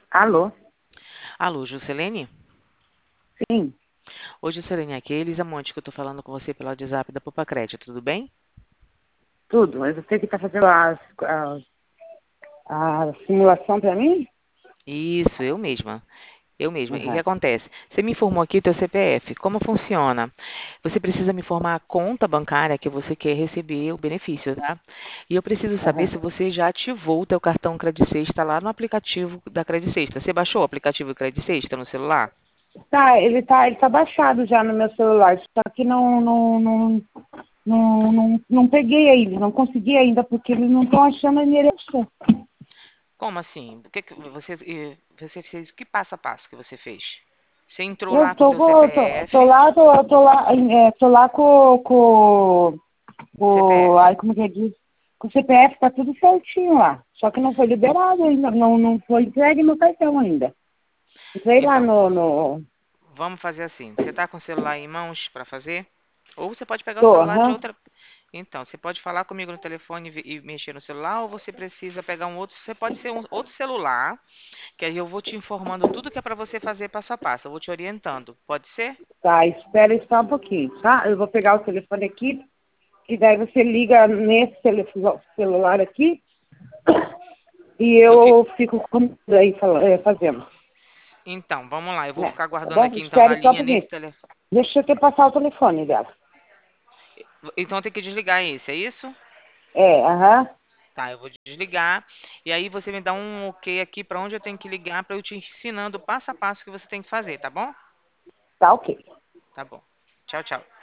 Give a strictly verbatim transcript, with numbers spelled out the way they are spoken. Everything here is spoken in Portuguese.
Alô? Alô, Juscelene? Sim, Oi, Juscelene, aqui é Elisa Monte, que eu tô falando com você pelo WhatsApp da Poupa Crédito, tudo bem? tudo. É você que está fazendo a, a, a simulação para mim? Isso, eu mesma. Eu mesma. E o que Uhum. acontece? Você me informou aqui teu C P F. Como funciona? Você precisa me informar a conta bancária que você quer receber o benefício, tá? E eu preciso saber Uhum. se você já ativou o teu cartão Credit Sexta lá no aplicativo da Credit Sexta. Você baixou o aplicativo Credit Sexta no celular? Tá, ele tá, ele tá baixado já no meu celular, só que não, não, não, não, não, não peguei ainda, não consegui ainda, porque eles não estão achando o endereço. Como assim? O que que você, eh, você fez? Que passo a passo que você fez? Você entrou Eu lá com o tô, teu com- tô, tô C P F? lá, tô, tô lá, é, tô lá com, com, com, C P F. ai, como que é diz? Com o C P F tá tudo certinho lá, só que não foi liberado ainda, não, não foi entregue no cartão ainda. Entrei lá Então, no, no, vamos fazer assim. Você está com o celular em mãos para fazer? Ou você pode pegar o tô, celular de aham. outra. Então, você pode falar comigo no telefone e ve- e mexer no celular, ou você precisa pegar um outro. Você pode ser um outro celular, que aí eu vou te informando tudo que é para você fazer passo a passo. Eu vou te orientando. Pode ser? Tá, espera aí só um pouquinho, tá? Eu vou pegar o telefone aqui, e daí você liga nesse telefo- celular aqui, e Eu fico. eu fico com aí fala- é, fazendo, Então, vamos lá. Eu vou né? ficar Tá guardando bom? aqui então na Espere só um linha pouquinho. nesse telefone. Deixa eu te passar o telefone dela. Então tem que desligar esse, é isso? É, aham, Tá, eu vou desligar. E aí você me dá um ok aqui para onde eu tenho que ligar para eu te ensinando passo a passo o que você tem que fazer, tá bom? tá ok. Tá bom. Tchau, tchau.